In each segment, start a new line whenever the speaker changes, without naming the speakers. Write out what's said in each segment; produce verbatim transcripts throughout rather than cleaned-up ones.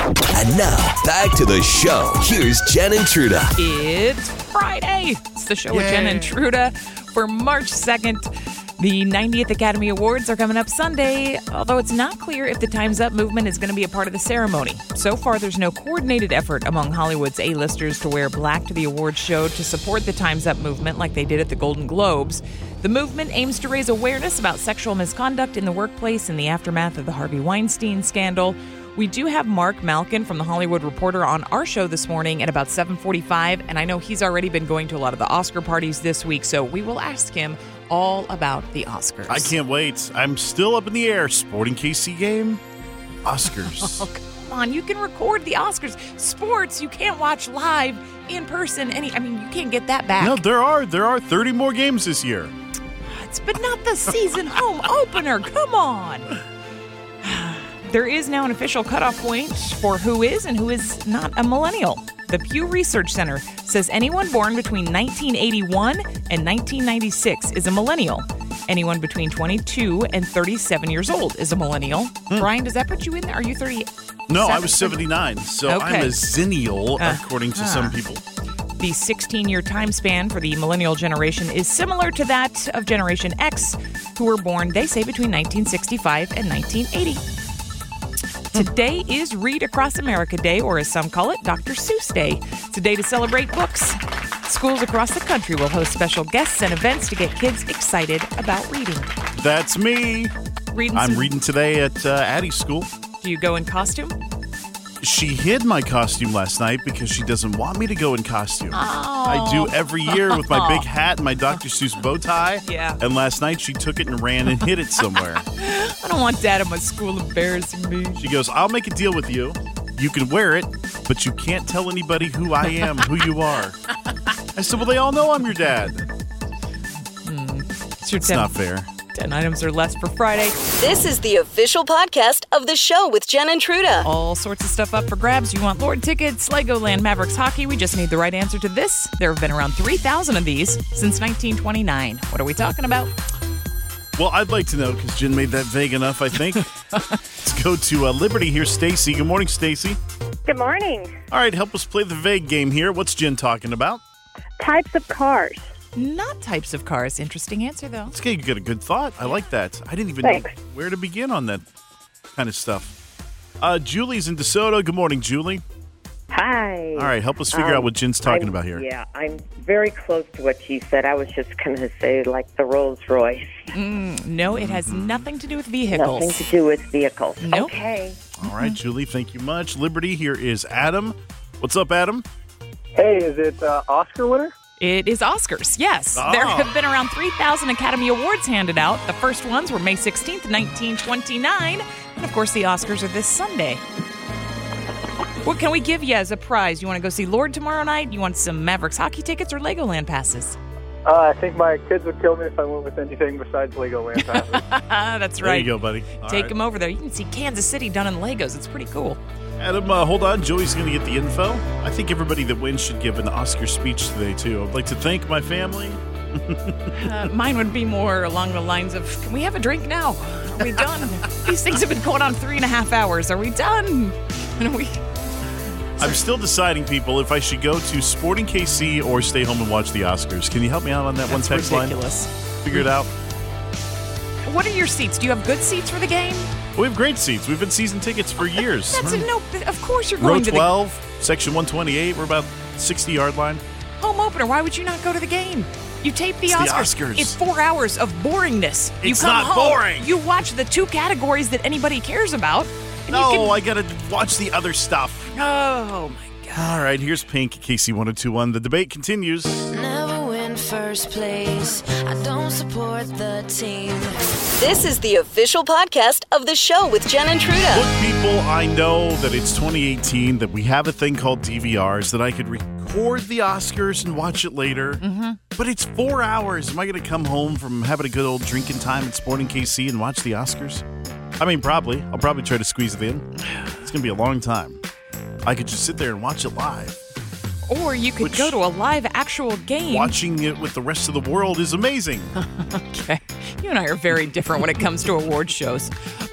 And now, back to the show. Here's Jen and Truda.
It's Friday. It's the show Yay. with Jen and Truda for March second. The ninetieth Academy Awards are coming up Sunday, although it's not clear if the Time's Up movement is going to be a part of the ceremony. So far, there's no coordinated effort among Hollywood's A-listers to wear black to the awards show to support the Time's Up movement like they did at the Golden Globes. The movement aims to raise awareness about sexual misconduct in the workplace in the aftermath of the Harvey Weinstein scandal. We do have Mark Malkin from The Hollywood Reporter on our show this morning at about seven forty-five, and I know he's already been going to a lot of the Oscar parties this week, so we will ask him all about the Oscars.
I can't wait. I'm still up in the air. Sporting K C game, Oscars.
Oh, come on. You can record the Oscars. Sports, you can't watch live in person. Any, I mean, you can't get that back.
No, there are. There are thirty more games this year.
It's but not the season home opener. Come on. There is now an official cutoff point for who is and who is not a millennial. The Pew Research Center says anyone born between nineteen eighty-one and nineteen ninety-six is a millennial. Anyone between twenty-two and thirty-seven years old is a millennial. Hmm. Brian, does that put you in there? Are you thirty?
No, I was seventy-nine, so okay. I'm a zennial, uh, according to uh. some people.
The sixteen-year time span for the millennial generation is similar to that of Generation X, who were born, they say, between nineteen sixty-five and nineteen eighty. Today is Read Across America Day, or as some call it, Doctor Seuss Day. It's a day to celebrate books. Schools across the country will host special guests and events to get kids excited about reading.
That's me.
Reading
I'm
some...
reading today at uh, Addie's school.
Do you go in costume?
She hid my costume last night because she doesn't want me to go in costume.
Oh.
I do every year with my big hat and my Doctor Seuss bow tie.
Yeah.
And last night she took it and ran and hid it somewhere.
I don't want Dad at my school embarrassing me.
She goes, I'll make a deal with you. You can wear it, but you can't tell anybody who I am, who you are. I said, well, they all know I'm your dad.
Hmm. It's, your
it's
ten,
not fair.
ten items or less for Friday.
This is the official podcast of the show with Jen and Truda.
All sorts of stuff up for grabs. You want Lord tickets, Legoland, Mavericks hockey. We just need the right answer to this. There have been around three thousand of these since nineteen twenty-nine. What are we talking about?
Well, I'd like to know because Jen made that vague enough, I think. Let's go to uh, Liberty. Here's Stacy. Good morning, Stacy.
Good morning.
All right, help us play the vague game here. What's Jen talking about?
Types of cars.
Not types of cars. Interesting answer, though.
It's okay. You got a good thought. I like that. I didn't even
Thanks.
know where to begin on that kind of stuff. Uh, Julie's in DeSoto. Good morning, Julie.
Hi.
All right, help us figure um, out what Jen's talking
I'm,
about here.
Yeah, I'm very close to what she said. I was just going to say, like, the Rolls Royce.
Mm, no, it has nothing to do with vehicles.
Nothing to do with vehicles.
Nope.
Okay.
All right, mm-hmm. Julie, thank you much. Liberty, here is Adam. What's up, Adam?
Hey, is it uh, Oscar winner?
It is Oscars, yes.
Oh.
There have been around three thousand Academy Awards handed out. The first ones were May sixteenth, nineteen twenty-nine. And, of course, the Oscars are this Sunday. What can we give you as a prize? You want to go see Lord tomorrow night? You want some Mavericks hockey tickets or Legoland passes?
Uh, I think my kids would kill me if I went with anything besides Legoland passes.
That's right.
There you go, buddy. All
Take
right.
them over there. You can see Kansas City done in Legos. It's pretty cool.
Adam, uh, hold on. Joey's going to get the info. I think everybody that wins should give an Oscar speech today, too. I'd like to thank my family.
uh, mine would be more along the lines of, can we have a drink now? Are we done? These things have been going on three and a half hours. Are we done? Are we...
I'm still deciding, people, if I should go to Sporting K C or stay home and watch the Oscars. Can you help me out on that
That's
one text
ridiculous.
line? Figure it out.
What are your seats? Do you have good seats for the game?
We have great seats. We've had season tickets for years.
That's a, no. Of course you're
Row
going to the
twelve, section one twenty-eight. We're about sixty-yard line.
home opener. Why would you not go to the game? You tape the
it's
Oscars.
the Oscars.
It's four hours of boringness.
It's
you come
not
home,
boring.
You watch the two categories that anybody cares about. And
No,
you can...
I gotta watch the other stuff.
Oh my God.
All right, here's Pink, K C one oh two one. The debate continues.
Never win first place. I don't support the team.
This is the official podcast of the show with Jen and Truda.
Look, people, I know that it's twenty eighteen, that we have a thing called D V Rs, that I could record the Oscars and watch it later.
Mm-hmm.
But it's four hours. Am I going to come home from having a good old drinking time at Sporting K C and watch the Oscars? I mean, probably. I'll probably try to squeeze it in. It's going to be a long time. I could just sit there and watch it live.
Or you could
Which,
go to a live actual game.
Watching it with the rest of the world is amazing.
Okay. You and I are very different when it comes to award shows.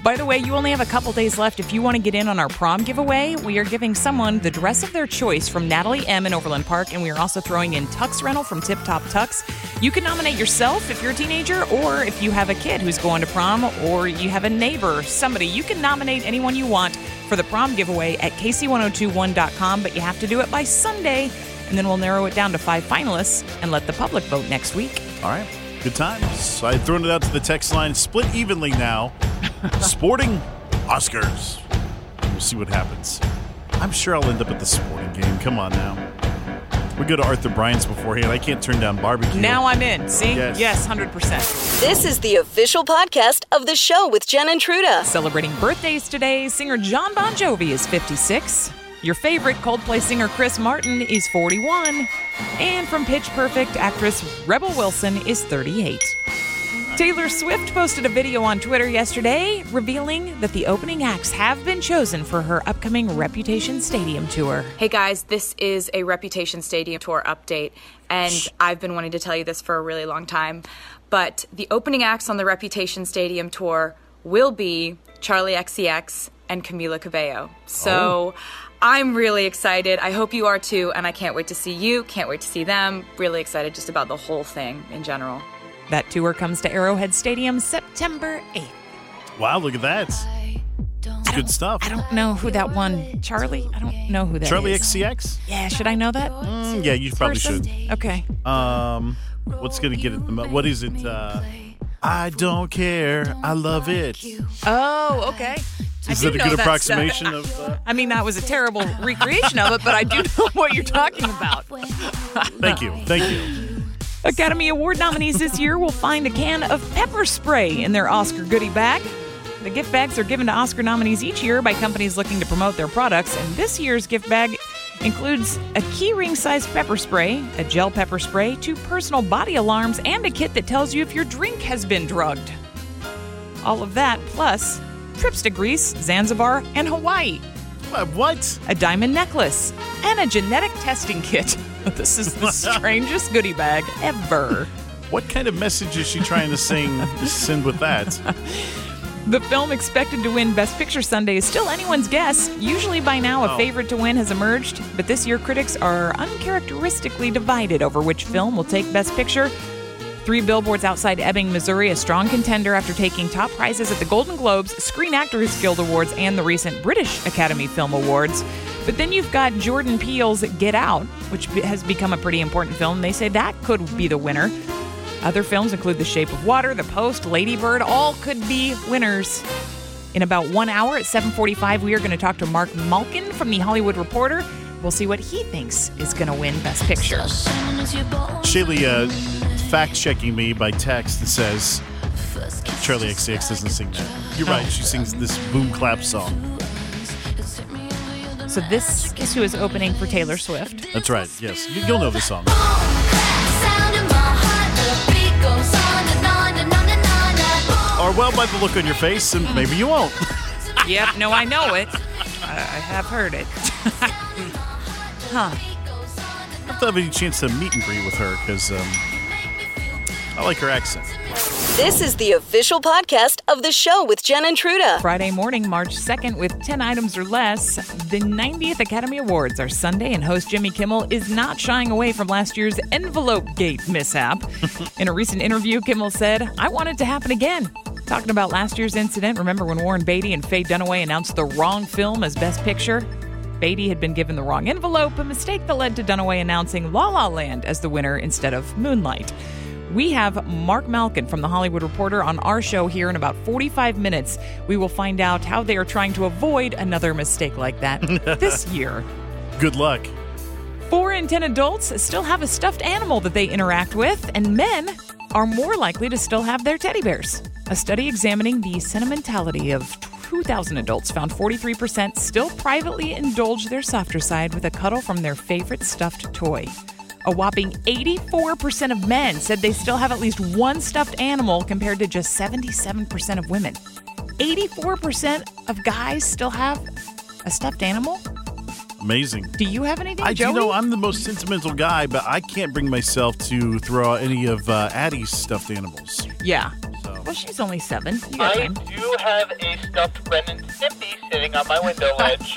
By the way, you only have a couple days left if you want to get in on our prom giveaway. We are giving someone the dress of their choice from Natalie M. in Overland Park, and we are also throwing in Tux Rental from Tip Top Tux. You can nominate yourself if you're a teenager, or if you have a kid who's going to prom, or you have a neighbor, somebody. You can nominate anyone you want for the prom giveaway at K C ten twenty-one dot com, but you have to do it by Sunday, and then we'll narrow it down to five finalists and let the public vote next week.
All right. Good times. I've thrown it out to the text line. Split evenly now. Sporting Oscars. We'll see what happens. I'm sure I'll end up at the sporting game. Come on now. We go to Arthur Bryant's beforehand. I can't turn down barbecue.
Now I'm in. See?
Yes.
Yes, one hundred percent.
This is the official podcast of the show with Jen and Truda.
Celebrating birthdays today, singer John Bon Jovi is fifty-six. Your favorite Coldplay singer Chris Martin is forty-one. And from Pitch Perfect, actress Rebel Wilson is thirty-eight. Taylor Swift posted a video on Twitter yesterday revealing that the opening acts have been chosen for her upcoming Reputation Stadium tour.
Hey guys, this is a Reputation Stadium tour update, and I've been wanting to tell you this for a really long time, but the opening acts on the Reputation Stadium tour will be Charli X C X and Camila Cabello. So... Oh. I'm really excited. I hope you are too, and I can't wait to see you, can't wait to see them. Really excited just about the whole thing in general.
That tour comes to Arrowhead Stadium September eighth.
Wow, look at that. It's good stuff.
I don't know who that one, Charli? I don't know who that
Charli
is.
X C X?
Yeah, should I know that?
Mm, yeah, you probably
person?
should.
Okay.
Um, what's going to get it? The mo- what is it? Uh, I don't care. I love it.
Oh, okay.
Is
I
that
do
a
know
good
that
approximation
stuff.
of... Uh...
I mean, that was a terrible recreation of it, but I do know what you're talking about.
Thank you. Thank you.
Academy Award nominees this year will find a can of pepper spray in their Oscar goodie bag. The gift bags are given to Oscar nominees each year by companies looking to promote their products, and this year's gift bag includes a keyring-sized pepper spray, a gel pepper spray, two personal body alarms, and a kit that tells you if your drink has been drugged. All of that, plus trips to Greece, Zanzibar, and Hawaii.
Uh, what?
A diamond necklace, and a genetic testing kit. This is the strangest goodie bag ever.
What kind of message is she trying to sing, send with that?
The film expected to win Best Picture Sunday is still anyone's guess. Usually by now a
Oh.
favorite to win has emerged, but this year critics are uncharacteristically divided over which film will take Best Picture. Three Billboards Outside Ebbing, Missouri, a strong contender after taking top prizes at the Golden Globes, Screen Actors Guild Awards, and the recent British Academy Film Awards. But then you've got Jordan Peele's Get Out, which has become a pretty important film. They say that could be the winner. Other films include The Shape of Water, The Post, Lady Bird, all could be winners. In about one hour at seven forty-five, we are going to talk to Mark Malkin from The Hollywood Reporter. We'll see what he thinks is going to win Best Picture.
Shaylee uh, fact-checking me by text that says Charli X C X doesn't sing that. You're right. She sings this boom clap song.
So this is who is opening for Taylor Swift.
That's right. Yes. You, you'll know the song. Or, well, by the look on your face, and maybe you won't.
Yep, no, I know it. I, I have heard it. Huh.
I have to have any chance to meet and greet with her because um, I like her accent.
This is the official podcast of the show with Jen and Truda.
Friday morning, March second, with ten items or less. The ninetieth Academy Awards are Sunday, and host Jimmy Kimmel is not shying away from last year's envelope gate mishap. In a recent interview, Kimmel said, "I want it to happen again." Talking about last year's incident, remember when Warren Beatty and Faye Dunaway announced the wrong film as Best Picture? Beatty had been given the wrong envelope, a mistake that led to Dunaway announcing La La Land as the winner instead of Moonlight. We have Mark Malkin from The Hollywood Reporter on our show here in about forty-five minutes. We will find out how they are trying to avoid another mistake like that this year.
Good luck.
Four in ten adults still have a stuffed animal that they interact with, and men are more likely to still have their teddy bears. A study examining the sentimentality of two thousand adults found forty-three percent still privately indulge their softer side with a cuddle from their favorite stuffed toy. A whopping eighty-four percent of men said they still have at least one stuffed animal compared to just seventy-seven percent of women. eighty-four percent of guys still have a stuffed animal?
Amazing.
Do you have anything,
I
Joey?
do know I'm the most sentimental guy, but I can't bring myself to throw out any of uh, Addie's stuffed animals.
Yeah.
So.
Well, she's only seven. You got
I
time.
do have a stuffed Ren and Stimpy sitting on my window ledge.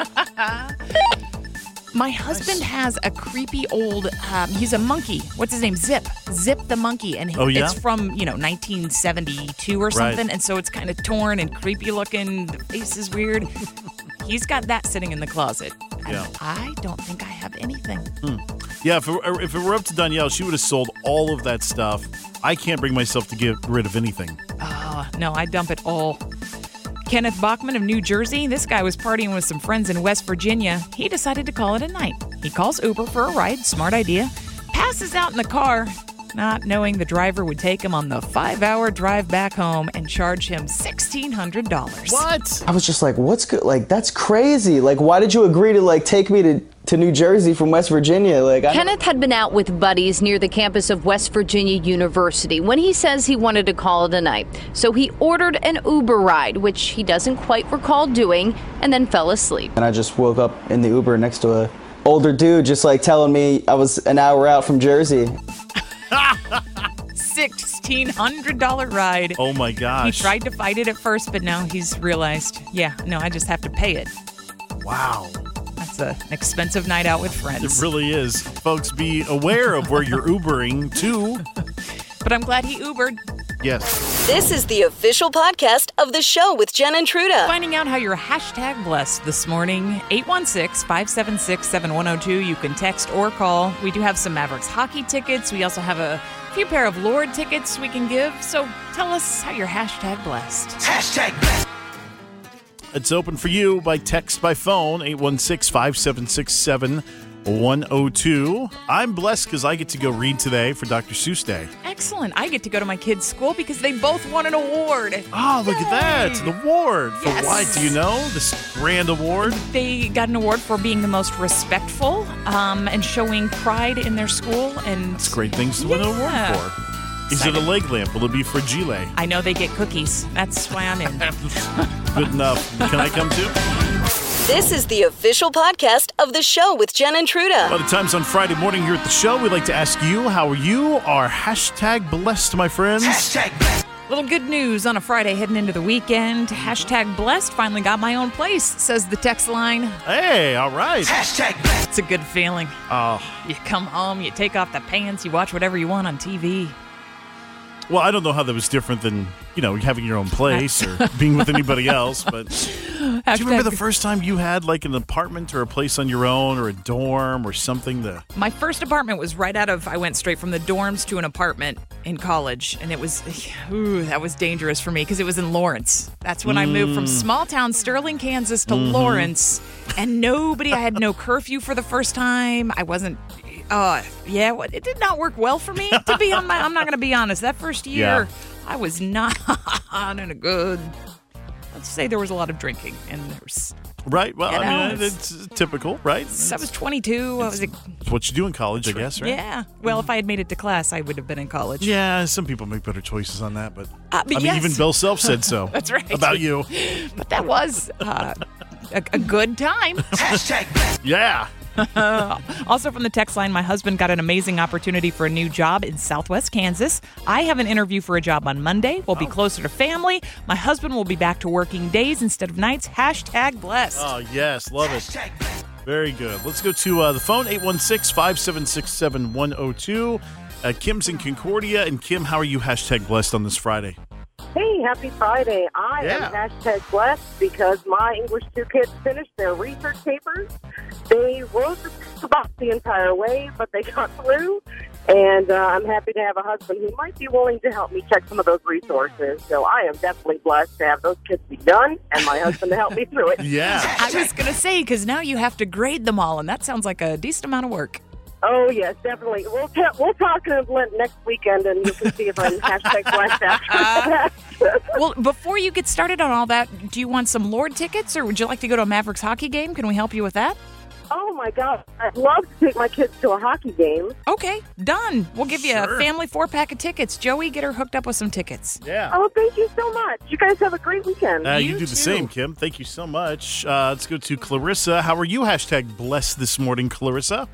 My husband has a creepy old, um, he's a monkey. What's his name? Zip. Zip the monkey. And he,
Oh, yeah?
it's from, you know, nineteen seventy-two or something. And so it's kind of torn and creepy looking. The face is weird. He's got that sitting in the closet. And
Yeah.
I don't think I have anything.
Hmm. Yeah, if it, were, if it were up to Danielle, she would have sold all of that stuff. I can't bring myself to get rid of anything.
Oh, no, I dump it all. Kenneth Bachman of New Jersey. This guy was partying with some friends in West Virginia. He decided to call it a night. He calls Uber for a ride. Smart idea. Passes out in the car, not knowing the driver would take him on the five-hour drive back home and charge him sixteen hundred dollars.
What?
I was just like, what's good? Like, that's crazy. Like, why did you agree to, like, take me to, to New Jersey from West Virginia? Like, I
Kenneth had been out with buddies near the campus of West Virginia University when he says he wanted to call it a night. So he ordered an Uber ride, which he doesn't quite recall doing, and then fell asleep.
And I just woke up in the Uber next to a older dude just, like, telling me I was an hour out from Jersey.
sixteen hundred dollars ride.
Oh, my gosh.
He tried to fight it at first, but now he's realized, yeah, no, I just have to pay it.
Wow.
That's an expensive night out with friends.
It really is. Folks, be aware of where you're Ubering to.
But I'm glad he Ubered.
Yes.
This is the official podcast of the show with Jen and Truda.
Finding out how you're hashtag blessed this morning, eight one six, five seven six, seven one zero two. You can text or call. We do have some Mavericks hockey tickets. We also have a few pair of Lord tickets we can give. So tell us how you're hashtag blessed.
Hashtag blessed. It's open for you by text, by phone, eight one six, five seven six, seven one zero two. I'm blessed because I get to go read today for Doctor Seuss Day.
Excellent. I get to go to my kids' school because they both won an award.
Oh, look at that. An award. For
Yes.
what? Do you know? This grand award?
They got an award for being the most respectful um, and showing pride in their school. And
It's great things to win an award
Yeah.
for. Is it a leg lamp? Will it be fragile?
I know they get cookies. That's why I'm in.
Good enough. Can I come too?
This is the official podcast of the show with Jen and Truda.
By the times on Friday morning here at the show, we'd like to ask you how you are hashtag blessed, my friends. Hashtag blessed.
Little good news on a Friday heading into the weekend. Hashtag blessed. Finally got my own place, says the text line.
Hey, all right. Hashtag blessed.
It's a good feeling.
Oh.
You come home, you take off the pants, you watch whatever you want on T V.
Well, I don't know how that was different than, you know, having your own place or being with anybody else, but do you remember the first time you had like an apartment or a place on your own or a dorm or something to...
My first apartment was right out of, I went straight from the dorms to an apartment in college, and it was, ooh, that was dangerous for me because it was in Lawrence. That's when mm. I moved from small town Sterling, Kansas to
Mm-hmm.
Lawrence, and nobody, I had no curfew for the first time. I wasn't... Uh, yeah, what, it did not work well for me, to be on my, I'm not going to be honest. That first year,
Yeah.
I was not in a good, let's say there was a lot of drinking, and there was,
Right? Well,
You know,
I mean,
it's-
it's, typical, right?
I was twenty-two, I was a,
It's what you do in college, I guess, right?
yeah. Well, if I had made it to class, I would have been in college.
Yeah, some people make better choices on that, but,
Uh, but
I mean,
yes.
even Bill Self said so.
That's right.
About you.
But that was uh, a, a good time.
Yeah.
Also from the text line, my husband got an amazing opportunity for a new job in Southwest Kansas. I have an interview for a job on Monday. We'll be closer to family. My husband will be back to working days instead of nights. Hashtag blessed.
Oh, yes. Love it. Very good. Let's go to uh, the phone, eight one six, five seven six, seven one zero two. Uh, Kim's in Concordia. And Kim, how are you hashtag blessed on this Friday?
Hey, happy Friday. I
Yeah.
am hashtag blessed because my English two kids finished their research papers. They wrote the book the entire way, but they got through. And uh, I'm happy to have a husband who might be willing to help me check some of those resources. So I am definitely blessed to have those kids be done and my husband to help me through it.
Yeah.
I was going to say, because now you have to grade them all, and that sounds like a decent amount of work.
Oh, yes, definitely. We'll, ta- we'll talk uh, next weekend, and you can see if I'm hashtag blessed after that.
Well, before you get started on all that, do you want some Lord tickets, or would you like to go to a Mavericks hockey game? Can we help you with that?
Oh, my God. I'd love to take my kids to a hockey game.
Okay, done. We'll give you
Sure.
a family four-pack of tickets. Joey, get her hooked up with some tickets.
Yeah.
Oh, thank you so much. You guys have a great weekend.
Uh, you,
You
do the
too.
same, Kim. Thank you so much. Uh, let's go to Clarissa. How are you hashtag blessed this morning, Clarissa?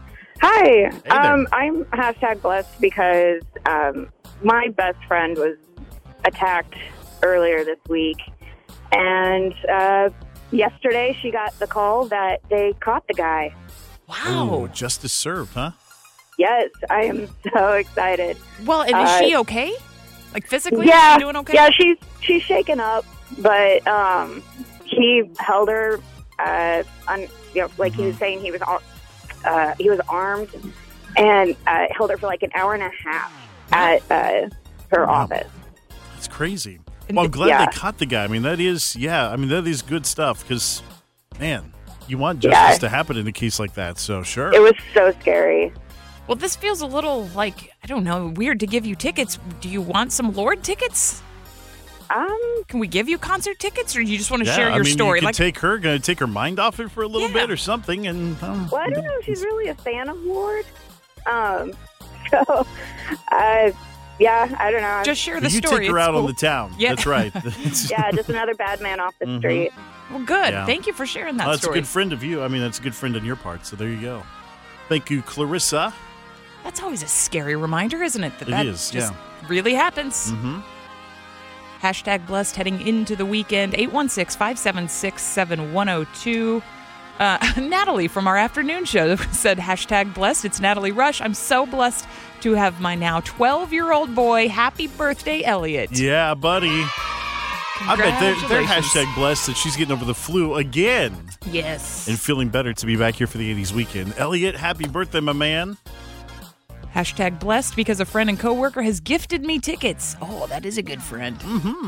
Hi.
there.
Um, I'm hashtag blessed because um, my best friend was attacked earlier this week. And uh, yesterday she got the call that they caught the guy.
Wow.
Ooh, justice served, huh?
Yes, I am so excited.
Well, and is
Uh,
she okay? Like physically,
Yeah,
is she doing okay?
yeah, she's she's shaken up, but um, he held her. Uh, on, you know, like he was saying, he was ar- uh, he was armed and uh, held her for like an hour and a half at uh, her
Wow.
office.
That's crazy. Well, I'm glad
Yeah.
they caught the guy. I mean, that is, yeah, I mean, that is good stuff because, man, you want
Yeah.
justice to happen in a case like that, so sure.
It was so scary.
Well, this feels a little like, I don't know, weird to give you tickets. Do you want some Lorde tickets?
Um,
Can we give you concert tickets, or do you just want to
yeah,
share
I
your
mean,
story?
you could
Like,
take her, gonna take her mind off it for a little bit or something, and um,
Well, I don't know if she's really a fan of Lorde. Um, so, uh, yeah, I don't know.
just share the
you
story.
take her
It's
out on
cool.
the town.
Yeah.
That's right.
yeah, just another bad man off the
Mhm.
street.
Well, good.
Yeah.
Thank you for sharing that
Well, that's
story.
a good friend of you. I mean, that's a good friend on your part. So there you go. Thank you, Clarissa.
That's always a scary reminder, isn't it? That
It
that
is,
just
yeah.
really happens.
Mm-hmm.
Hashtag blessed heading into the weekend. eight one six, five seven six, seven one zero two. Uh, Natalie from our afternoon show said, hashtag blessed. It's Natalie Rush. I'm so blessed to have my now twelve-year-old boy. Happy birthday, Elliot.
Yeah, buddy. I bet they're, they're
Congratulations.
hashtag blessed that she's getting over the flu again
Yes.
and feeling better to be back here for the eighties weekend. Elliot, happy birthday, my man.
Hashtag blessed because a friend and coworker has gifted me tickets. Oh, that is a good friend.
Mm-hmm.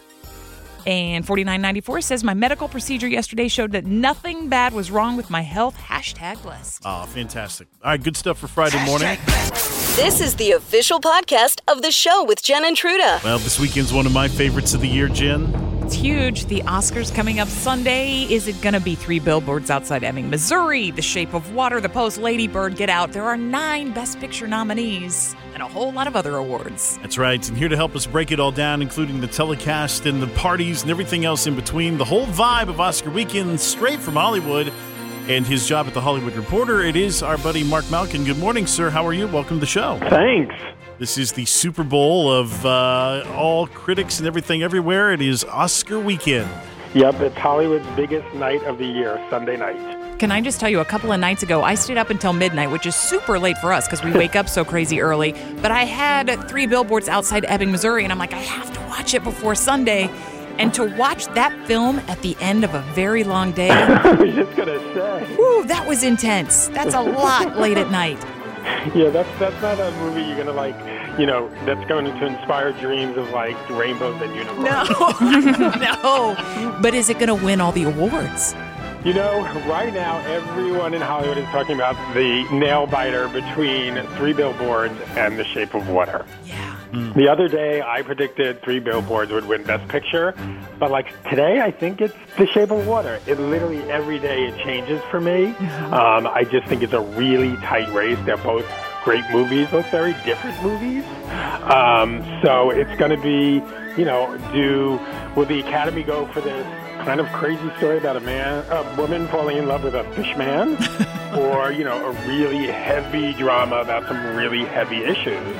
And forty-nine ninety-four says, my medical procedure yesterday showed that nothing bad was wrong with my health. Hashtag blessed.
Oh, fantastic. All right, good stuff for Friday morning.
This is the official podcast of the show with Jen and Truda.
Well, this weekend's one of my favorites of the year, Jen.
It's huge. The Oscars coming up Sunday. Is it going to be Three Billboards Outside Ebbing, Missouri, The Shape of Water, The Post, Lady Bird, Get Out? There are nine Best Picture nominees and a whole lot of other awards.
That's right. And here to help us break it all down, including the telecast and the parties and everything else in between, the whole vibe of Oscar weekend straight from Hollywood and his job at The Hollywood Reporter, it is our buddy Mark Malkin. Good morning, sir. How are you? Welcome to the show.
Thanks.
This is the Super Bowl of uh, all critics and everything everywhere. It is Oscar weekend.
Yep, it's Hollywood's biggest night of the year, Sunday night.
Can I just tell you, a couple of nights ago, I stayed up until midnight, which is super late for us because we wake up so crazy early. But I had Three Billboards Outside Ebbing, Missouri, and I'm like, I have to watch it before Sunday. And to watch that film at the end of a very long day,
I was just going to say.
whew, that was intense. That's a lot late at night.
Yeah, that's that's not a movie you're going to, like, you know, that's going to inspire dreams of, like, rainbows and unicorns.
No, no. But is it going to win all the awards?
You know, right now, everyone in Hollywood is talking about the nail-biter between Three Billboards and The Shape of Water.
Yeah.
The other day, I predicted Three Billboards would win Best Picture, but, like, today, I think it's The Shape of Water. It literally, every day, it changes for me. Um, I just think it's a really tight race. They're both great movies, both very different movies. Um, so it's going to be, you know, do will the Academy go for this kind of crazy story about a man, a woman falling in love with a fish man, or, you know, a really heavy drama about some really heavy issues?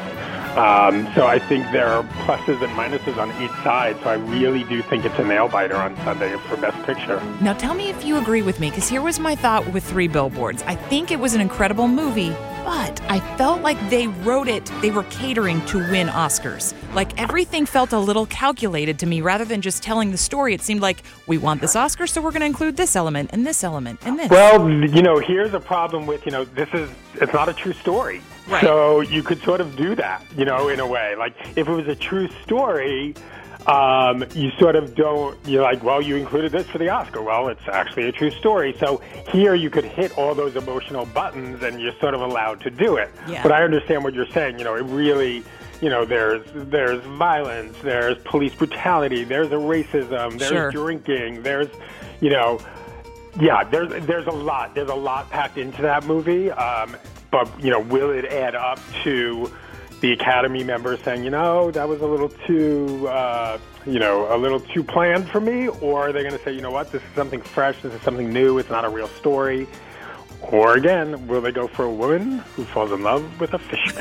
Um, so I think there are pluses and minuses on each side. So I really do think it's a nail-biter on Sunday for Best Picture.
Now tell me if you agree with me, because here was my thought with Three Billboards. I think it was an incredible movie, but I felt like they wrote it, they were catering to win Oscars. Like everything felt a little calculated to me rather than just telling the story. It seemed like we want this Oscar, so we're going to include this element and this element and this.
Well, you know, here's a problem with, you know, this is, it's not a true story.
Right.
So you could sort of do that, you know, in a way. Like if it was a true story, um, you sort of don't, you're like, well, you included this for the Oscar. Well, it's actually a true story. So here you could hit all those emotional buttons and you're sort of allowed to do it.
Yeah.
But I understand what you're saying. You know, it really, you know, there's there's violence, there's police brutality, there's a racism, there's
Sure.
drinking, there's, you know, yeah, there's there's a lot. There's a lot packed into that movie. Um, but, you know, will it add up to the Academy members saying, you know, that was a little too, uh, you know, a little too planned for me? Or are they going to say, you know what, this is something fresh, this is something new, it's not a real story? Or again, will they go for a woman who falls in love with a fish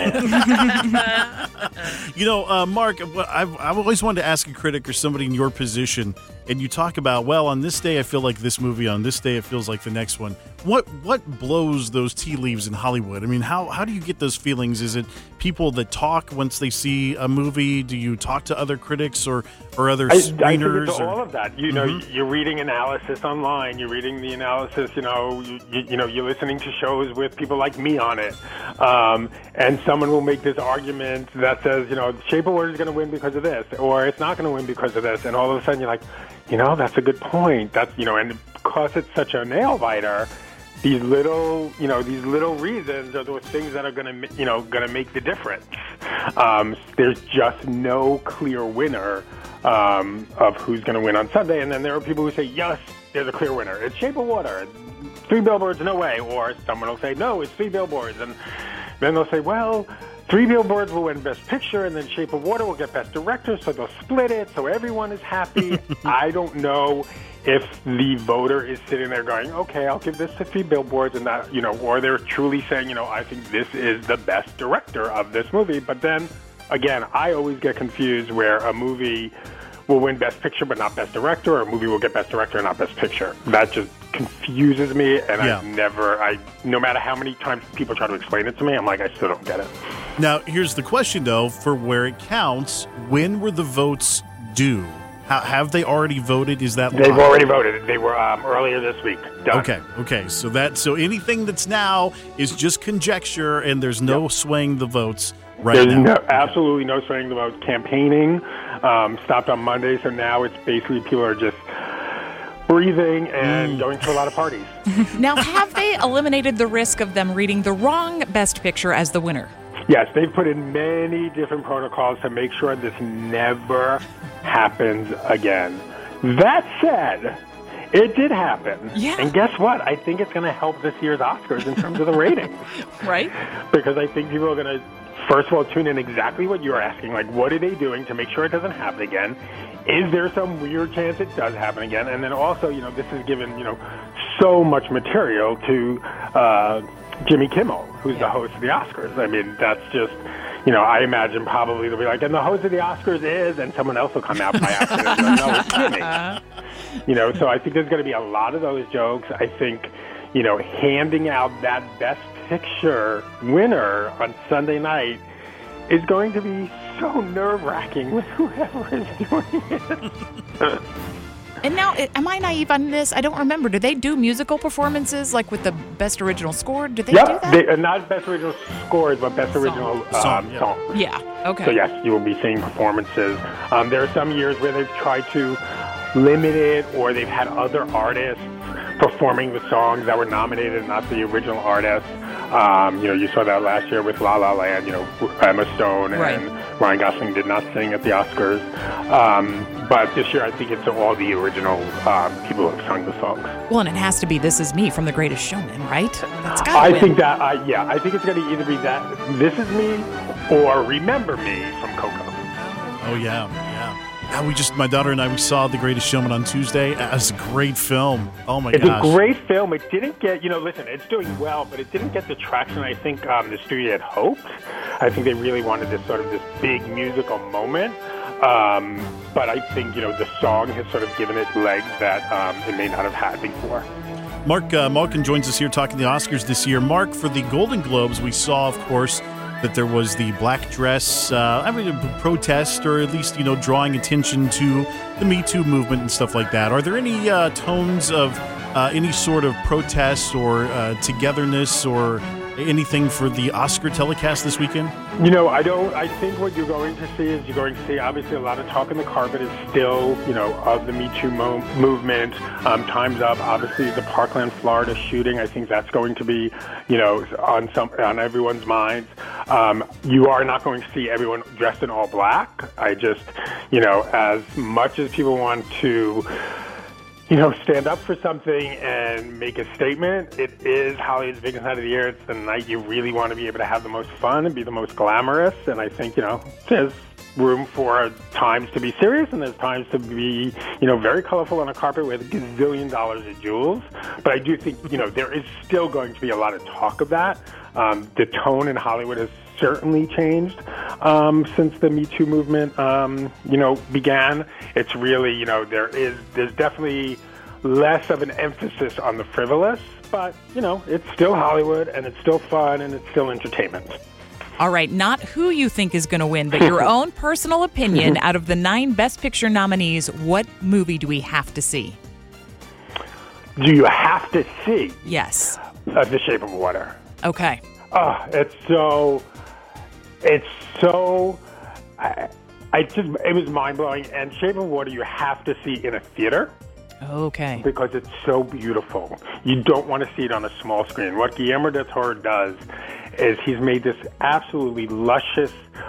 man?
You know, uh, Mark, I've, I've always wanted to ask a critic or somebody in your position, and you talk about, well, on this day I feel like this movie, on this day it feels like the next one. What what blows those tea leaves in Hollywood? I mean, how, how do you get those feelings? Is it people that talk once they see a movie? Do you talk to other critics or, or other
I,
screeners?
I think it's
or?
all of that. You know, mm-hmm. you're reading analysis online. You're reading the analysis. You know, you, you know, you're listening to shows with people like me on it, um, and someone will make this argument that says, you know, Shape of Water is going to win because of this, or it's not going to win because of this, and all of a sudden you're like, you know, that's a good point. That's, you know, and because it's such a nail biter, these little, you know, these little reasons are those things that are going to, you know, going to make the difference. Um, there's just no clear winner um, of who's going to win on Sunday, and then there are people who say, yes, there's a clear winner. It's Shape of Water. Three Billboards, no way. Or someone will say, no, it's Three Billboards. And then they'll say, well, Three Billboards will win Best Picture, and then Shape of Water will get Best Director, so they'll split it, so everyone is happy. I don't know if the voter is sitting there going, okay, I'll give this to Three Billboards, and that, you know, or they're truly saying, you know, I think this is the best director of this movie. But then, again, I always get confused where a movie will win Best Picture but not Best Director, or a movie will get Best Director and not Best Picture. That just confuses me, and yeah. I never, I no matter how many times people try to explain it to me, I'm like, I still don't get it.
Now, here's the question, though, for where it counts, when were the votes due? How, have they already voted? Is that
They've
live?
already voted. They were um, earlier this week. Done.
Okay, okay. So that so anything that's now is just conjecture, and there's no yep. swaying the votes right
There's
now.
No, absolutely no swaying the votes. Campaigning um, stopped on Monday, so now it's basically people are just breathing and mm. going to a lot of parties.
Now, have they eliminated the risk of them reading the wrong Best Picture as the winner?
Yes, they've put in many different protocols to make sure this never happens again. That said, it did happen.
Yeah.
And guess what? I think it's going to help this year's Oscars in terms of the ratings.
Right?
Because I think people are going to, first of all, tune in exactly what you're asking. Like, what are they doing to make sure it doesn't happen again? Is there some weird chance it does happen again? And then also, you know, this has given, you know, so much material to uh, Jimmy Kimmel, who's yeah. the host of the Oscars. I mean, that's just, you know, I imagine probably they'll be like, and the host of the Oscars is, and someone else will come out by accident. Like, no, it's Jimmy. You know, so I think there's going to be a lot of those jokes. I think, you know, handing out that Best Picture winner on Sunday night is going to be so nerve-wracking with whoever is doing it.
And now, am I naive on this? I don't remember. Do they do musical performances, like with the Best Original Score? Do they
yep,
do that?
They, uh, not Best Original Scores, but Best
song.
Original um,
song. Yeah.
song.
Yeah, okay.
So, yes, you will be seeing performances. Um, there are some years where they've tried to limit it, or they've had other artists performing the songs that were nominated, not the original artists. Um, you know, you saw that last year with La La Land. You know, Emma Stone and
right.
Ryan Gosling did not sing at the Oscars. Um, but this year, I think it's all the original um, people who have sung the songs.
Well, and it has to be "This Is Me" from The Greatest Showman, right? That's gotta
I
win.
think that, uh, yeah, I think it's going to either be that "This Is Me" or "Remember Me" from Coco.
Oh yeah, yeah. Yeah, we just, my daughter and I, we saw The Greatest Showman on Tuesday. It was a great film. Oh, my
it's
gosh.
It's a great film. It didn't get, you know, listen, it's doing well, but it didn't get the traction I think um, the studio had hoped. I think they really wanted this sort of this big musical moment. Um, but I think, you know, the song has sort of given it legs that um, it may not have had before.
Mark uh, Malkin joins us here talking the Oscars this year. Mark, for the Golden Globes, we saw, of course, that there was the black dress, uh, I mean, a protest, or at least, you know, drawing attention to the Me Too movement and stuff like that. Are there any uh, tones of uh, any sort of protest or uh, togetherness or anything for the Oscar telecast this weekend?
You know, I don't, I think what you're going to see is you're going to see, obviously, a lot of talk on the carpet is still, you know, of the Me Too mo- movement. Um, Time's Up, obviously, the Parkland, Florida shooting. I think that's going to be, you know, on some, on everyone's minds. Um, you are not going to see everyone dressed in all black. I just, you know, as much as people want to, you know, stand up for something and make a statement, it is Hollywood's biggest night of the year. It's the night you really want to be able to have the most fun and be the most glamorous. And I think, you know, there's room for times to be serious and there's times to be, you know, very colorful on a carpet with a gazillion dollars of jewels. But I do think, you know, there is still going to be a lot of talk of that. Um, the tone in Hollywood has certainly changed um, since the Me Too movement, um, you know, began. It's really, you know, there is, there's definitely less of an emphasis on the frivolous, but, you know, it's still Hollywood and it's still fun and it's still entertainment.
All right, not who you think is going to win, but your own personal opinion. Out of the nine Best Picture nominees, what movie do we have to see?
Do you have to see?
Yes.
Uh, The Shape of Water.
Okay.
Oh, it's so, it's so, I, I just, it was mind-blowing. And Shape of Water you have to see in a theater.
Okay.
Because it's so beautiful. You don't want to see it on a small screen. What Guillermo del Toro does is he's made this absolutely luscious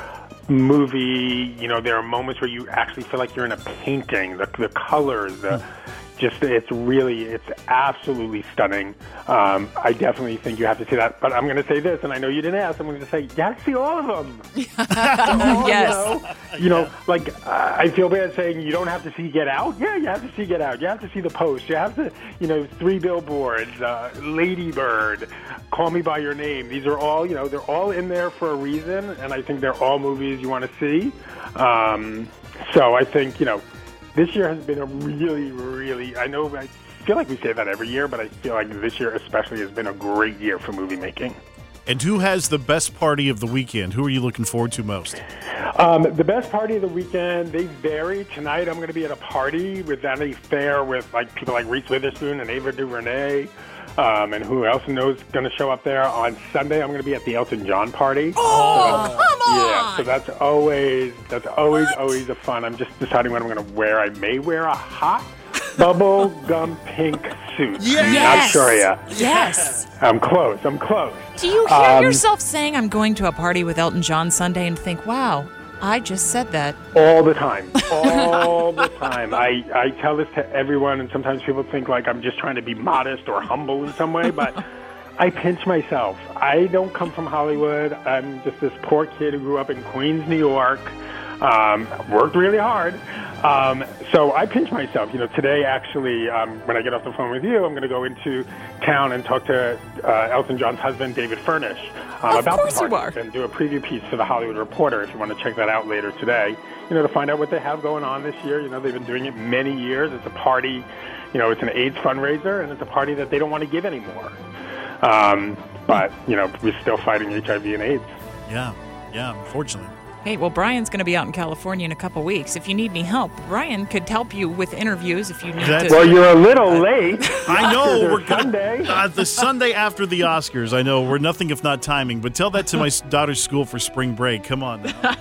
movie. You know, there are moments where you actually feel like you're in a painting. The, the colors, the, just, it's really, it's absolutely stunning. Um, I definitely think you have to see that. But I'm going to say this, and I know you didn't ask. I'm going to say, you have to see all of them. all,
Yes.
You know, you know like, uh, I feel bad saying you don't have to see Get Out. Yeah, you have to see Get Out. You have to see The Post. You have to, you know, Three Billboards, uh, Lady Bird, Call Me By Your Name. These are all, you know, they're all in there for a reason, and I think they're all movies you want to see. Um, so I think, you know, this year has been a really, really, I know, I feel like we say that every year, but I feel like this year especially has been a great year for movie making.
And who has the best party of the weekend? Who are you looking forward to most?
Um, the best party of the weekend, they vary. Tonight I'm going to be at a party with Vanity Fair with like people like Reese Witherspoon and Ava DuVernay. Um, and who else knows going to show up there? On Sunday, I'm going to be at the Elton John party.
Oh,
so
come on!
Yeah, so that's always that's always what? always a fun. I'm just deciding what I'm going to wear. I may wear a hot bubble gum pink suit.
Yes.
Not sure yet.
Yes.
I'm close. I'm close.
Do you hear
Um,
yourself saying, I'm going to a party with Elton John Sunday, and think, wow, I just said that?
All the time. All the time. I, I tell this to everyone, and sometimes people think like I'm just trying to be modest or humble in some way, but I pinch myself. I don't come from Hollywood. I'm just this poor kid who grew up in Queens, New York, um, worked really hard. Um, so I pinch myself. You know, today, actually, um, when I get off the phone with you, I'm going to go into town and talk to uh, Elton John's husband, David Furnish, um,
Of
about
course
the
you
party
are.
and do a preview piece for the Hollywood Reporter if you want to check that out later today, you know, to find out what they have going on this year. You know, they've been doing it many years. It's a party, you know, it's an AIDS fundraiser, and it's a party that they don't want to give anymore. Um, but, you know, we're still fighting H I V and AIDS.
Yeah, yeah, unfortunately.
Hey, well, Brian's going to be out in California in a couple weeks. If you need any help, Brian could help you with interviews if you need
That's-
to.
Well, you're a little late.
I know
After
we're gonna,
Sunday.
Uh, the Sunday after the Oscars. I know we're nothing if not timing, but tell that to my s- daughter's school for spring break. Come on now.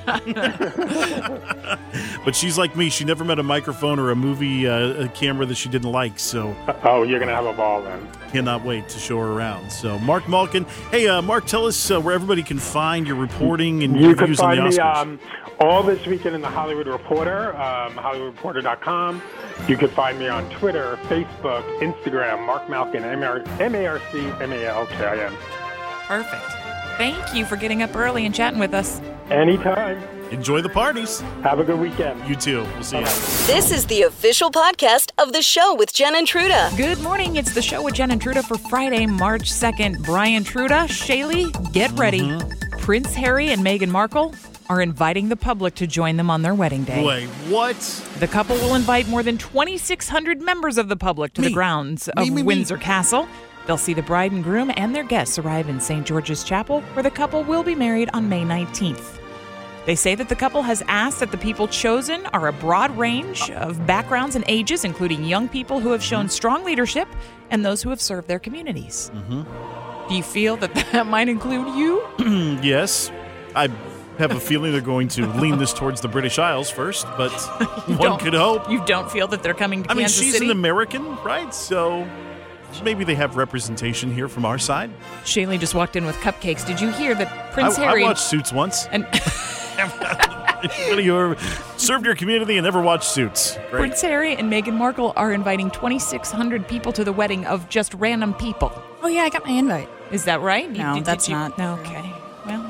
But she's like me; she never met a microphone or a movie uh, a camera that she didn't like. So,
oh, you're gonna have a ball then.
Cannot wait to show her around. So, Mark Malkin, hey, uh, Mark, tell us uh, where everybody can find your reporting and
You can
reviews on
find
the
me
Oscars.
um, all this weekend in the Hollywood Reporter, um, Hollywood Reporter dot com. You can find me on Twitter, Facebook, Instagram, Mark Malkin, M A R C M A L K I N.
Perfect. Thank you for getting up early and chatting with us.
Anytime.
Enjoy the parties.
Have a good weekend.
You too. We'll see you.
This is the official podcast of the show with Jen and Truda.
Good morning. It's the show with Jen and Truda for Friday, March second. Brian Truda, Shaylee, get ready.
Mm-hmm.
Prince Harry and Meghan Markle are inviting the public to join them on their wedding day.
Wait, what?
The couple will invite more than twenty-six hundred members of the public to
Me.
the grounds of
Me, me, me.
Windsor Castle. They'll see the bride and groom and their guests arrive in Saint George's Chapel, where the couple will be married on May nineteenth. They say that the couple has asked that the people chosen are a broad range of backgrounds and ages, including young people who have shown strong leadership and those who have served their communities.
Mm-hmm.
Do you feel that that might include you?
Yes. I have a feeling they're going to lean this towards the British Isles first, but one
don't-
could hope.
You don't feel that they're coming to
I mean,
Kansas
she's
City?
an American, right? So maybe they have representation here from our side.
Shaylee just walked in with cupcakes. Did you hear that Prince
I,
Harry...
I watched Suits once.
And
Anybody who ever served your community and never watched Suits. Great.
Prince Harry and Meghan Markle are inviting twenty-six hundred people to the wedding of just random people.
Oh, yeah, I got my invite.
Is that right?
No,
Did- did
that's
you-
not.
No, okay. Well,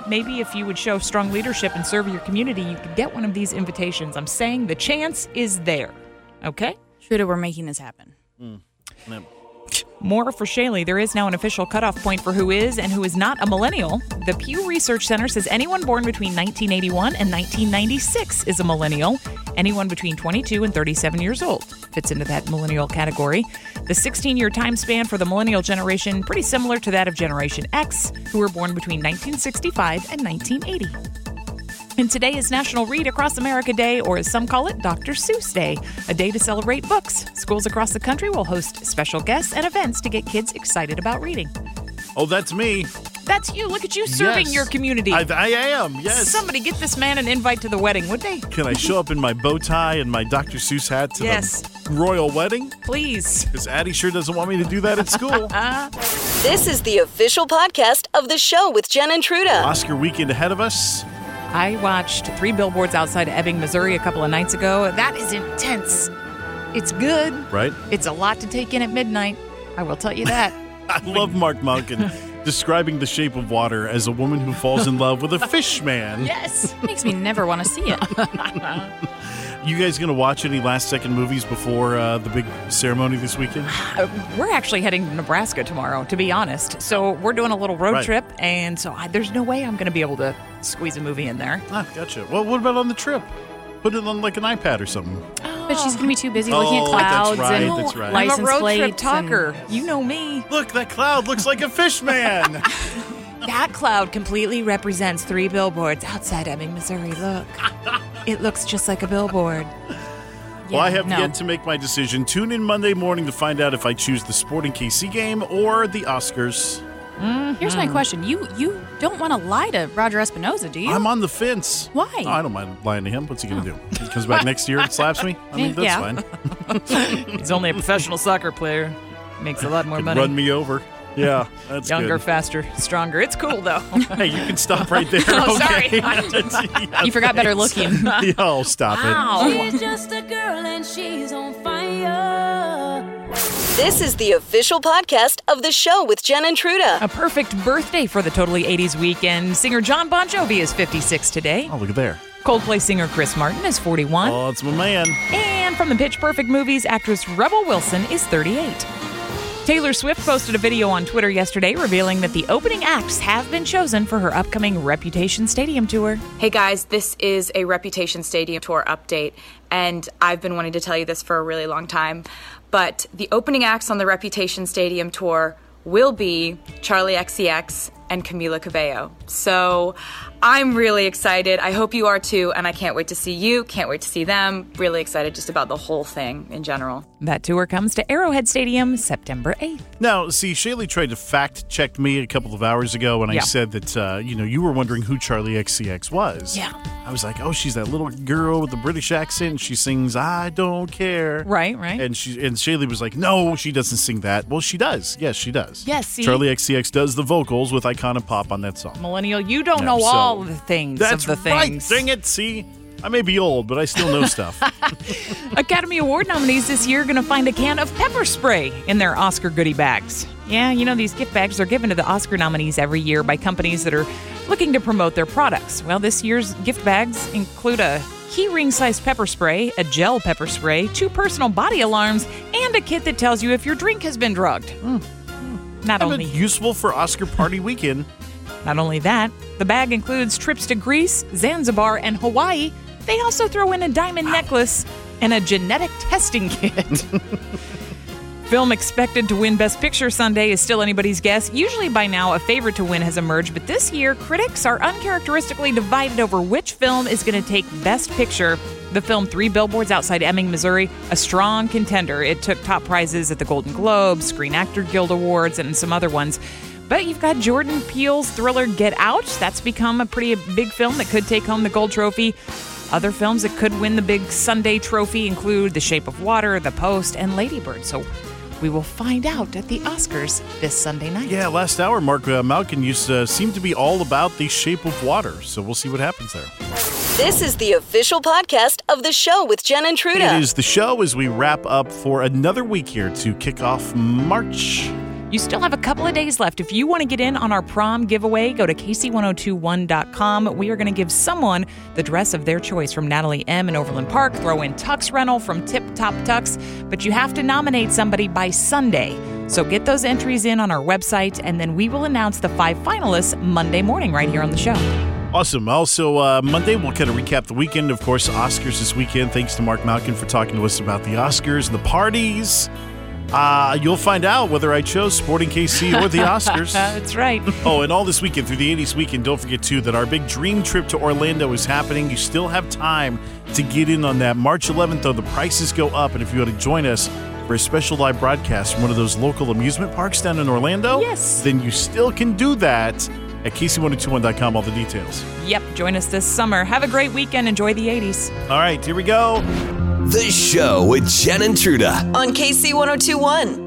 maybe if you would show strong leadership and serve your community, you could get one of these invitations. I'm saying the chance is there. Okay?
Truda, we're making this happen.
Mm. Yeah.
More for Shaylee. There is now an official cutoff point for who is and who is not a millennial. The Pew Research Center says anyone born between nineteen eighty-one and nineteen ninety-six is a millennial. Anyone between twenty-two and thirty-seven years old fits into that millennial category. The sixteen-year time span for the millennial generation, pretty similar to that of Generation X, who were born between nineteen sixty-five and nineteen eighty. And today is National Read Across America Day, or as some call it, Doctor Seuss Day, a day to celebrate books. Schools across the country will host special guests and events to get kids excited about reading.
Oh, that's me.
That's you. Look at you serving
Yes.
your community.
I, I am, yes.
Somebody get this man an invite to the wedding, would they?
Can I show up in my bow tie and my Doctor Seuss hat to
Yes.
the royal wedding?
Please.
Because Addie sure doesn't want me to do that at school.
This is the official podcast of the show with Jen and Truda.
Oscar weekend ahead of us.
I watched Three Billboards Outside of Ebbing, Missouri a couple of nights ago. That is intense. It's good.
Right?
It's a lot to take in at midnight. I will tell you that.
I love Mark Malkin describing The Shape of Water as a woman who falls in love with a fish man.
Yes.
Makes me never want to see it.
You guys going to watch any last-second movies before uh, the big ceremony this weekend?
Uh, we're actually heading to Nebraska tomorrow, to be honest. So we're doing a little road
Right.
trip, and so I, there's no way I'm going to be able to squeeze a movie in there.
Ah, gotcha. Well, what about on the trip? Put it on like an iPad or something.
But she's going to be too busy looking
Oh,
at clouds
that's right,
and
that's right.
I'm a
license
road
plates.
trip
and-
talker. You know me.
Look, that cloud looks like a fish man.
That cloud completely represents Three Billboards Outside Ebbing, Missouri. Look. It looks just like a billboard.
Well, I have
no.
yet to make my decision. Tune in Monday morning to find out if I choose the Sporting K C game or the Oscars.
Here's my question. You you don't want to lie to Roger Espinoza, do you?
I'm on the fence.
Why?
Oh, I don't mind lying to him. What's he going to do? He comes back next year and slaps me? I mean, that's
Yeah.
fine.
He's only a professional soccer player. Makes a lot more
Could
money.
run me over. Yeah, that's
Younger,
good.
faster, stronger. It's cool, though.
Hey, you can stop right there.
Oh,
okay?
sorry.
You forgot better looking.
Oh, stop it.
She's just a girl and she's on fire.
This is the official podcast of the show with Jen and Truda.
A perfect birthday for the Totally eighties weekend. Singer John Bon Jovi is fifty-six today.
Oh, look at there.
Coldplay singer Chris Martin is forty-one.
Oh, it's my man.
And from the Pitch Perfect movies, actress Rebel Wilson is thirty-eight. Taylor Swift posted a video on Twitter yesterday revealing that the opening acts have been chosen for her upcoming Reputation Stadium tour.
Hey guys, this is a Reputation Stadium tour update, and I've been wanting to tell you this for a really long time, but the opening acts on the Reputation Stadium tour will be Charlie X C X and Camila Cabello. So I'm really excited. I hope you are too, and I can't wait to see you, can't wait to see them. Really excited just about the whole thing in general.
That tour comes to Arrowhead Stadium September eighth.
Now, see, Shaylee tried to fact-check me a couple of hours ago when I
Yeah.
said that, uh, you know, you were wondering who Charlie X C X was.
Yeah.
I was like, oh, she's that little girl with the British accent. She sings I Don't Care.
Right, right.
And she and Shaylee was like, no, she doesn't sing that. Well, she does. Yes, she does.
Yes, see?
Charlie X C X does the vocals with Icona Pop on that song.
Millennial, you don't
Yeah,
know
so-
all the things
That's
of the
right.
things.
Dang it. See, I may be old, but I still know stuff.
Academy Award nominees this year are going to find a can of pepper spray in their Oscar goodie bags. Yeah, you know, these gift bags are given to the Oscar nominees every year by companies that are looking to promote their products. Well, this year's gift bags include a keyring-sized pepper spray, a gel pepper spray, two personal body alarms, and a kit that tells you if your drink has been drugged. Mm. Not
Kind of
only
useful for Oscar party weekend.
Not only that, the bag includes trips to Greece, Zanzibar, and Hawaii. They also throw in a diamond necklace and a genetic testing kit. Film expected to win Best Picture Sunday is still anybody's guess. Usually by now, a favorite to win has emerged, but this year, critics are uncharacteristically divided over which film is going to take Best Picture. The film Three Billboards Outside Ebbing, Missouri, a strong contender. It took top prizes at the Golden Globes, Screen Actor Guild Awards, and some other ones. But you've got Jordan Peele's thriller Get Out. That's become a pretty big film that could take home the gold trophy. Other films that could win the big Sunday trophy include The Shape of Water, The Post, and Lady Bird. So we will find out at the Oscars this Sunday night.
Yeah, last hour, Mark uh, Malkin used to uh, seem to be all about The Shape of Water. So we'll see what happens there.
This is the official podcast of the show with Jen and Truda.
It is the show as we wrap up for another week here to kick off March.
You still have a couple of days left. If you want to get in on our prom giveaway, go to K C ten twenty-one dot com. We are going to give someone the dress of their choice from Natalie M. in Overland Park. Throw in Tux Rental from Tip Top Tux. But you have to nominate somebody by Sunday. So get those entries in on our website, and then we will announce the five finalists Monday morning right here on the show.
Awesome. Also, uh, Monday, we'll kind of recap the weekend. Of course, Oscars this weekend. Thanks to Mark Malkin for talking to us about the Oscars and the parties. Uh, you'll find out whether I chose Sporting K C or the Oscars.
That's right.
Oh, and all this weekend through the eighties weekend, don't forget, too, that our big dream trip to Orlando is happening. You still have time to get in on that. March eleventh, though, the prices go up. And if you want to join us for a special live broadcast from one of those local amusement parks down in Orlando,
yes,
then you still can do that at K C ten twenty-one dot com. All the details.
Yep. Join us this summer. Have a great weekend. Enjoy the eighties.
All right. Here we go.
The Show with Jen and Truda
on K C ten twenty-one.